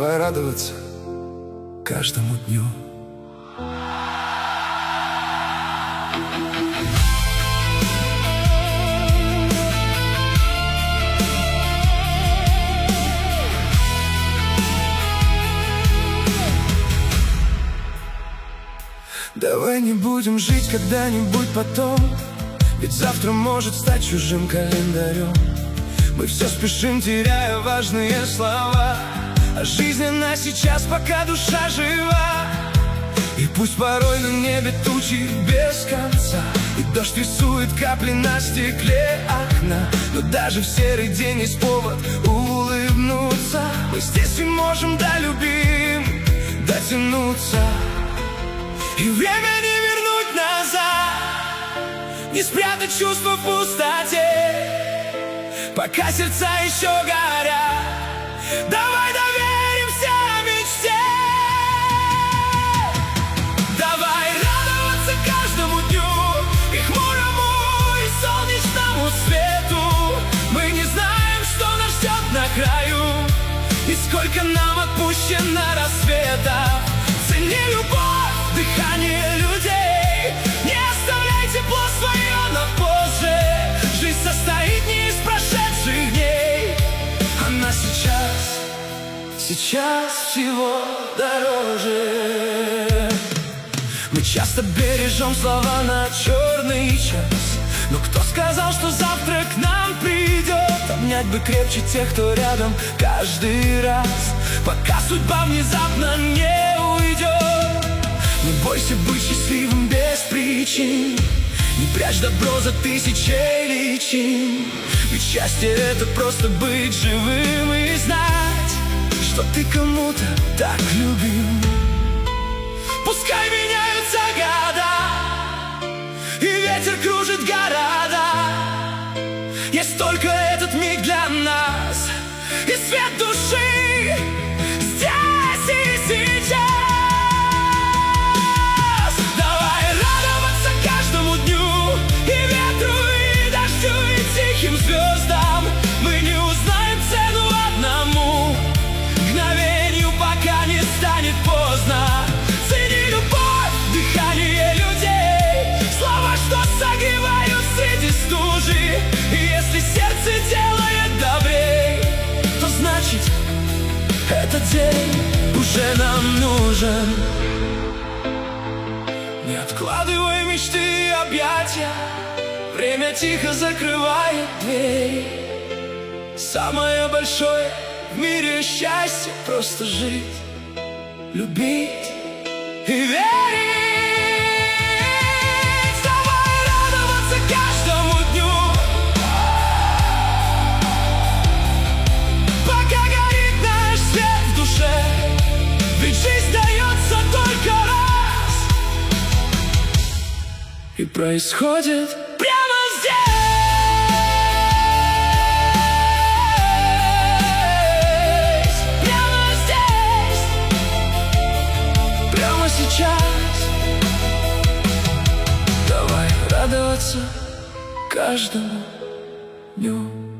Давай радоваться каждому дню. Давай не будем жить когда-нибудь потом, ведь завтра может стать чужим календарем. Мы все спешим, теряя важные слова, а жизнь она сейчас, пока душа жива. И пусть порой на небе тучи без конца, и дождь рисует капли на стекле окна, но даже в серый день есть повод улыбнуться. Мы здесь и можем, да, любим, дотянуться. И время не вернуть назад, не спрятать чувства в пустоте, пока сердца еще горят. Давай доверимся мечте. Давай радоваться каждому дню, и хмурому, и солнечному свету. Мы не знаем, что нас ждет на краю, и сколько нам отпущено рассветов. Цени любовь, дыхание людей, не оставляй тепло свое на позже. Жизнь состоит не из прошедших дней, она сейчас всего дороже. Мы часто бережем слова на черный час, но кто сказал, что завтра к нам придет? Обнять бы крепче тех, кто рядом каждый раз, пока судьба внезапно не уйдет. Не бойся быть счастливым без причин, не прячь добро за тысячей личин. Ведь счастье — это просто быть живым и знать, что ты кому-то так любим. Пускай меняются года, и ветер кружит города, есть только этот миг для нас, и свет души здесь и сейчас. Давай радоваться каждому дню, и ветру, и дождю, и тихим звездам. Мы не узнаем цену одному мгновению, пока не станет поздно. Цени любовь, дыхание людей, слова, что согревают среди стужи. И если сердце делает добрей, то значит, этот день уже нам нужен. Не откладывай мечты и объятия, время тихо закрывает дверь. Самое большое в мире счастье — просто жить, любить и верить. Давай радоваться каждому дню, пока горит наш свет в душе. Ведь жизнь дается только раз, и происходит прямо здесь. Сейчас давай радоваться каждому дню.